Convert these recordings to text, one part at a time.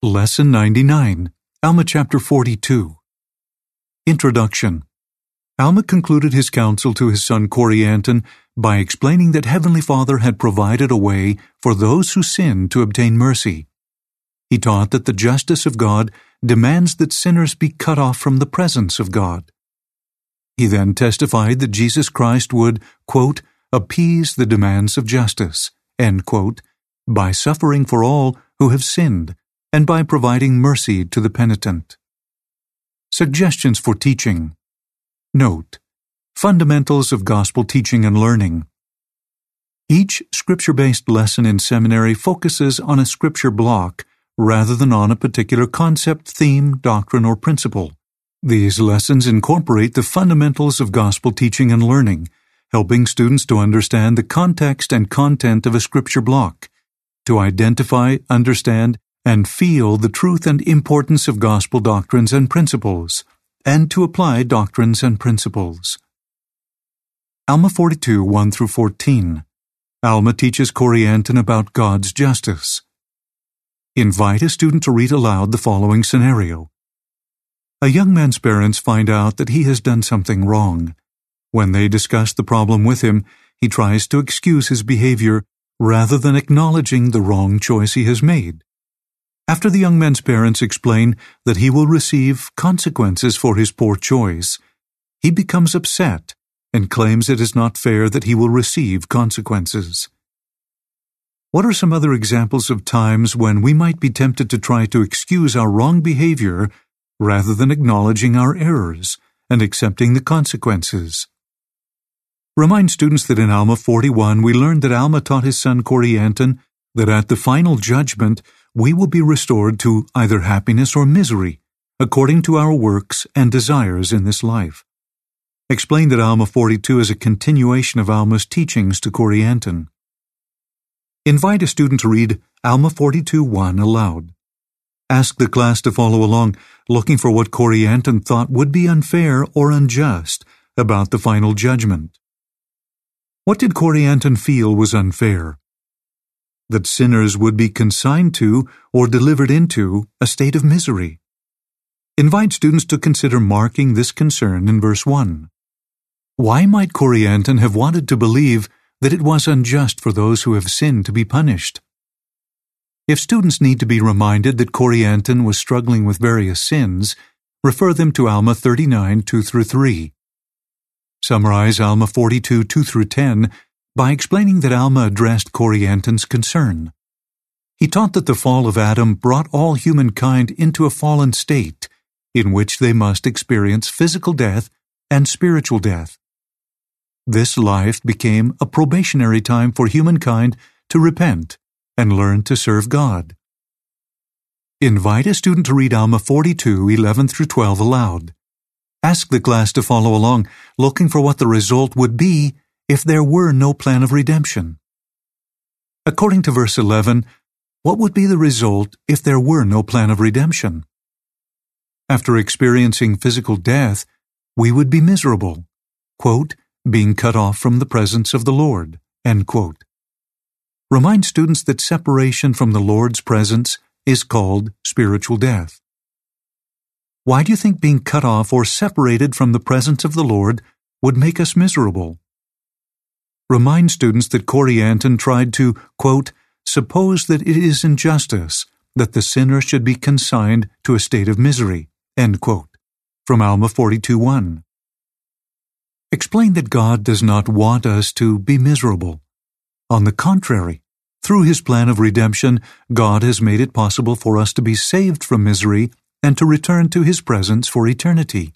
Lesson 99, Alma chapter 42. Introduction. Alma concluded his counsel to his son Corianton by explaining that Heavenly Father had provided a way for those who sin to obtain mercy. He taught that the justice of God demands that sinners be cut off from the presence of God. He then testified that Jesus Christ would, quote, appease the demands of justice, end quote, by suffering for all who have sinned, and by providing mercy to the penitent. Suggestions for teaching. Note: Fundamentals of Gospel Teaching and Learning. Each scripture-based lesson in seminary focuses on a scripture block rather than on a particular concept, theme, doctrine, or principle. These lessons incorporate the fundamentals of gospel teaching and learning, helping students to understand the context and content of a scripture block, to identify, understand, and feel the truth and importance of gospel doctrines and principles, and to apply doctrines and principles. Alma 42, 1-14. Alma teaches Corianton about God's justice. Invite a student to read aloud the following scenario. A young man's parents find out that he has done something wrong. When they discuss the problem with him, he tries to excuse his behavior rather than acknowledging the wrong choice he has made. After the young man's parents explain that he will receive consequences for his poor choice, he becomes upset and claims it is not fair that he will receive consequences. What are some other examples of times when we might be tempted to try to excuse our wrong behavior rather than acknowledging our errors and accepting the consequences? Remind students that in Alma 41 we learned that Alma taught his son Corianton that at the final judgment we will be restored to either happiness or misery, according to our works and desires in this life. Explain that Alma 42 is a continuation of Alma's teachings to Corianton. Invite a student to read Alma 42:1 aloud. Ask the class to follow along, looking for what Corianton thought would be unfair or unjust about the final judgment. What did Corianton feel was unfair? That sinners would be consigned to or delivered into a state of misery. Invite students to consider marking this concern in verse 1. Why might Corianton have wanted to believe that it was unjust for those who have sinned to be punished? If students need to be reminded that Corianton was struggling with various sins, refer them to Alma 39, 2-3. Summarize Alma 42, 2-10 by explaining that Alma addressed Corianton's concern. He taught that the fall of Adam brought all humankind into a fallen state in which they must experience physical death and spiritual death. This life became a probationary time for humankind to repent and learn to serve God. Invite a student to read Alma 42, 11-12 aloud. Ask the class to follow along, looking for what the result would be if there were no plan of redemption. According to verse 11, what would be the result if there were no plan of redemption? After experiencing physical death, we would be miserable, quote, being cut off from the presence of the Lord, end quote. Remind students that separation from the Lord's presence is called spiritual death. Why do you think being cut off or separated from the presence of the Lord would make us miserable? Remind students that Corianton tried to, quote, suppose that it is injustice that the sinner should be consigned to a state of misery, end quote, from Alma 42:1. Explain that God does not want us to be miserable. On the contrary, through His plan of redemption, God has made it possible for us to be saved from misery and to return to His presence for eternity.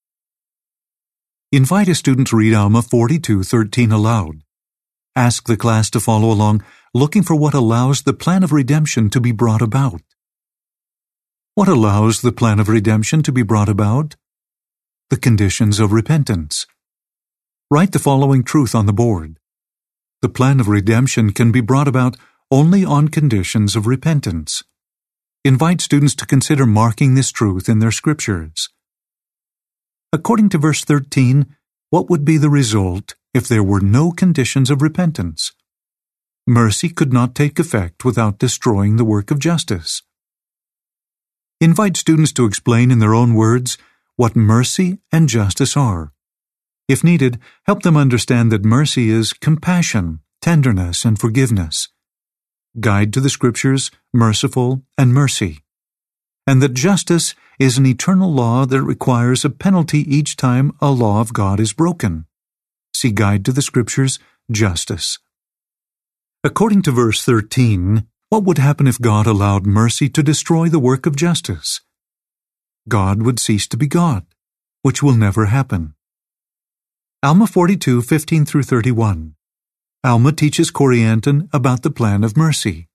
Invite a student to read Alma 42:13 aloud. Ask the class to follow along, looking for what allows the plan of redemption to be brought about. What allows the plan of redemption to be brought about? The conditions of repentance. Write the following truth on the board. The plan of redemption can be brought about only on conditions of repentance. Invite students to consider marking this truth in their scriptures. According to verse 13, what would be the result if there were no conditions of repentance? Mercy could not take effect without destroying the work of justice. Invite students to explain in their own words what mercy and justice are. If needed, help them understand that mercy is compassion, tenderness, and forgiveness. Guide to the Scriptures, merciful, and mercy. And that justice is an eternal law that requires a penalty each time a law of God is broken. See Guide to the Scriptures, justice. According to verse 13, what would happen if God allowed mercy to destroy the work of justice? God would cease to be God, which will never happen. Alma 42, 15 through 31. Alma teaches Corianton about the plan of mercy.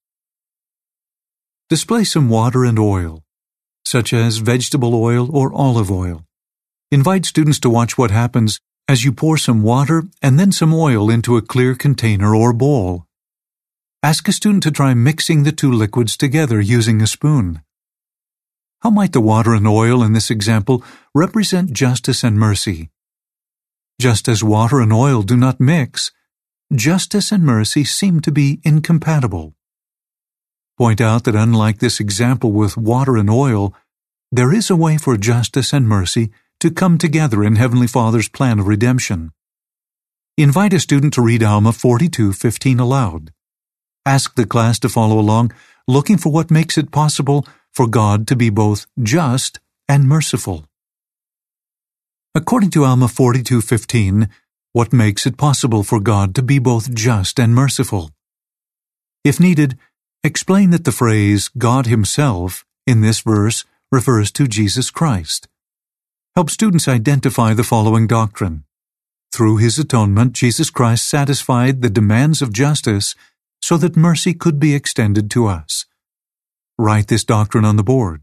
Display some water and oil, such as vegetable oil or olive oil. Invite students to watch what happens as you pour some water and then some oil into a clear container or bowl. Ask a student to try mixing the two liquids together using a spoon. How might the water and oil in this example represent justice and mercy? Just as water and oil do not mix, justice and mercy seem to be incompatible. Point out that unlike this example with water and oil, there is a way for justice and mercy to come together in Heavenly Father's plan of redemption. Invite a student to read Alma 42:15 aloud. Ask the class to follow along, looking for what makes it possible for God to be both just and merciful. According to Alma 42:15, what makes it possible for God to be both just and merciful? If needed, explain that the phrase God Himself in this verse refers to Jesus Christ. Help students identify the following doctrine. Through His atonement, Jesus Christ satisfied the demands of justice so that mercy could be extended to us. Write this doctrine on the board.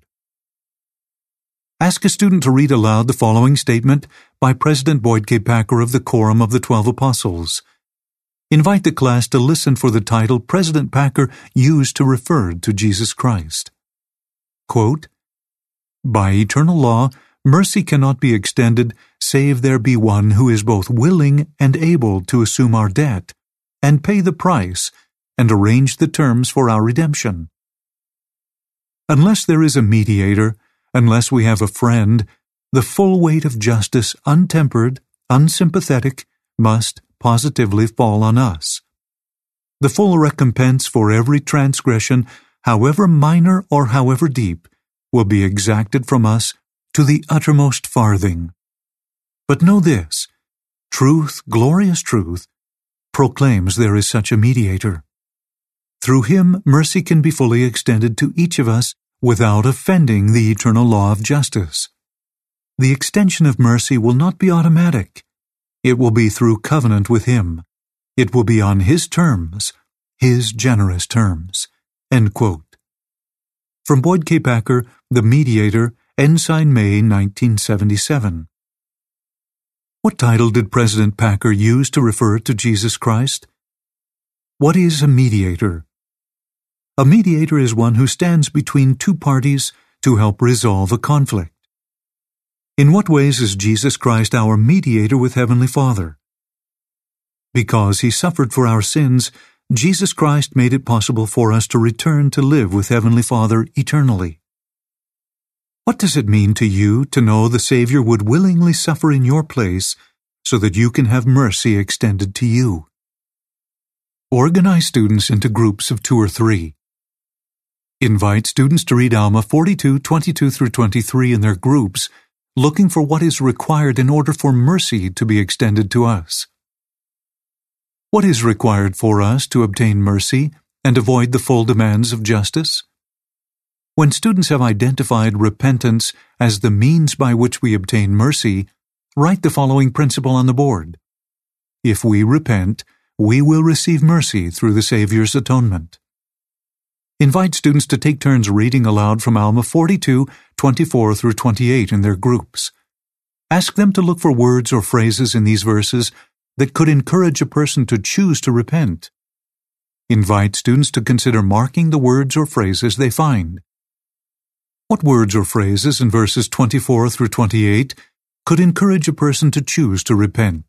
Ask a student to read aloud the following statement by President Boyd K. Packer of the Quorum of the 12 Apostles. Invite the class to listen for the title President Packer used to refer to Jesus Christ. Quote, "By eternal law, mercy cannot be extended save there be one who is both willing and able to assume our debt and pay the price and arrange the terms for our redemption. Unless there is a mediator, unless we have a friend, the full weight of justice, untempered, unsympathetic, must positively fall on us. The full recompense for every transgression, however minor or however deep, will be exacted from us to the uttermost farthing. But know this, truth, glorious truth, proclaims there is such a mediator. Through Him, mercy can be fully extended to each of us without offending the eternal law of justice. The extension of mercy will not be automatic. It will be through covenant with Him. It will be on His terms, His generous terms." End quote. From Boyd K. Packer, The Mediator, Ensign, May 1977. What title did President Packer use to refer to Jesus Christ? What is a mediator? A mediator is one who stands between two parties to help resolve a conflict. In what ways is Jesus Christ our mediator with Heavenly Father? Because He suffered for our sins, Jesus Christ made it possible for us to return to live with Heavenly Father eternally. What does it mean to you to know the Savior would willingly suffer in your place so that you can have mercy extended to you? Organize students into groups of 2 or 3. Invite students to read Alma 42:22 through 23 in their groups, looking for what is required in order for mercy to be extended to us. What is required for us to obtain mercy and avoid the full demands of justice? When students have identified repentance as the means by which we obtain mercy, write the following principle on the board. If we repent, we will receive mercy through the Savior's atonement. Invite students to take turns reading aloud from Alma 42:24 through 28 in their groups. Ask them to look for words or phrases in these verses that could encourage a person to choose to repent. Invite students to consider marking the words or phrases they find. What words or phrases in verses 24 through 28 could encourage a person to choose to repent?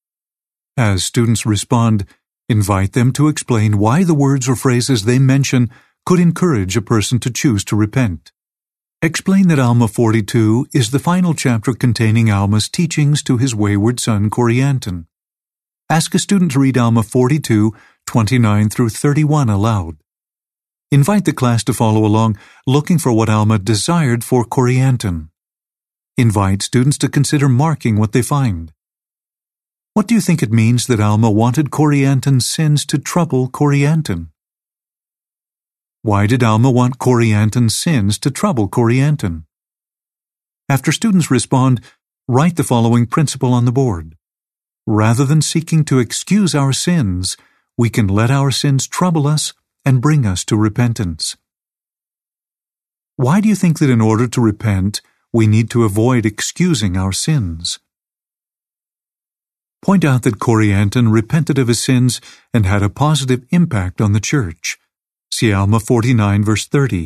As students respond, invite them to explain why the words or phrases they mention could encourage a person to choose to repent. Explain that Alma 42 is the final chapter containing Alma's teachings to his wayward son Corianton. Ask a student to read Alma 42, 29 through 31 aloud. Invite the class to follow along, looking for what Alma desired for Corianton. Invite students to consider marking what they find. What do you think it means that Alma wanted Corianton's sins to trouble Corianton? Why did Alma want Corianton's sins to trouble Corianton? After students respond, write the following principle on the board. Rather than seeking to excuse our sins, we can let our sins trouble us and bring us to repentance. Why do you think that in order to repent, we need to avoid excusing our sins? Point out that Corianton repented of his sins and had a positive impact on the church. See Alma 49, verse 30.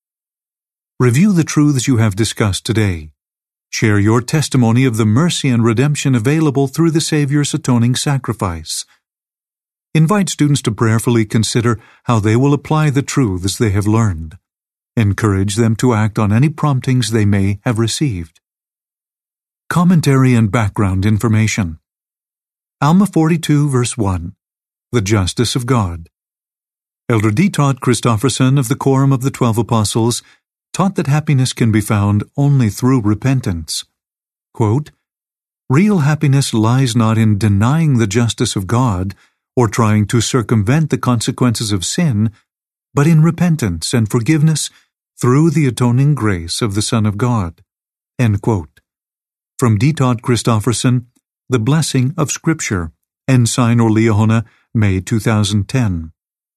Review the truths you have discussed today. Share your testimony of the mercy and redemption available through the Savior's atoning sacrifice. Invite students to prayerfully consider how they will apply the truths they have learned. Encourage them to act on any promptings they may have received. Commentary and background information. Alma 42, verse 1. The Justice of God. Elder D. Todd Christofferson of the Quorum of the 12 Apostles taught that happiness can be found only through repentance. Quote, real happiness lies not in denying the justice of God or trying to circumvent the consequences of sin, but in repentance and forgiveness through the atoning grace of the Son of God. End quote. From D. Todd Christofferson, The Blessing of Scripture, Ensign or Liahona, May 2010.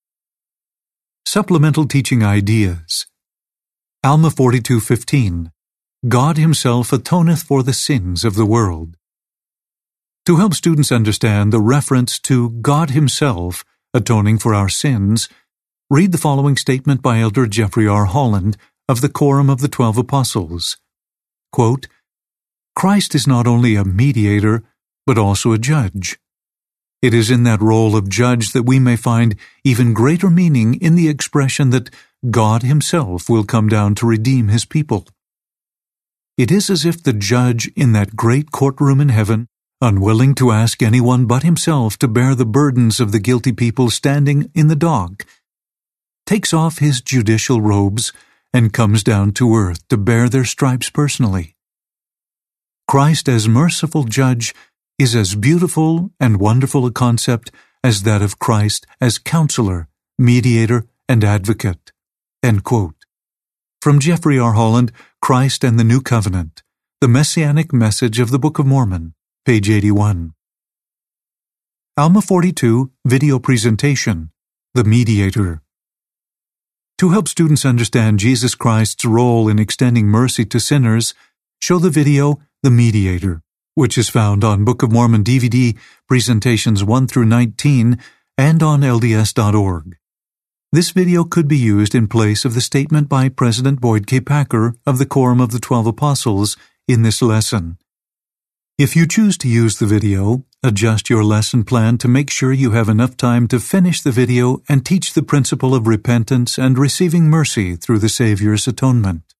Supplemental Teaching Ideas. Alma 42:15. God Himself atoneth for the sins of the world. To help students understand the reference to God Himself atoning for our sins, read the following statement by Elder Jeffrey R. Holland of the Quorum of the 12 Apostles. Quote, Christ is not only a mediator, but also a judge. It is in that role of judge that we may find even greater meaning in the expression that God Himself will come down to redeem His people. It is as if the judge in that great courtroom in heaven, unwilling to ask anyone but Himself to bear the burdens of the guilty people standing in the dock, takes off His judicial robes and comes down to earth to bear their stripes personally. Christ as merciful judge is as beautiful and wonderful a concept as that of Christ as counselor, mediator, and advocate. End quote. From Jeffrey R. Holland, Christ and the New Covenant, The Messianic Message of the Book of Mormon, page 81. Alma 42, Video Presentation, The Mediator. To help students understand Jesus Christ's role in extending mercy to sinners, show the video, The Mediator, which is found on Book of Mormon DVD presentations 1 through 19 and on LDS.org. This video could be used in place of the statement by President Boyd K. Packer of the Quorum of the 12 Apostles in this lesson. If you choose to use the video, adjust your lesson plan to make sure you have enough time to finish the video and teach the principle of repentance and receiving mercy through the Savior's atonement.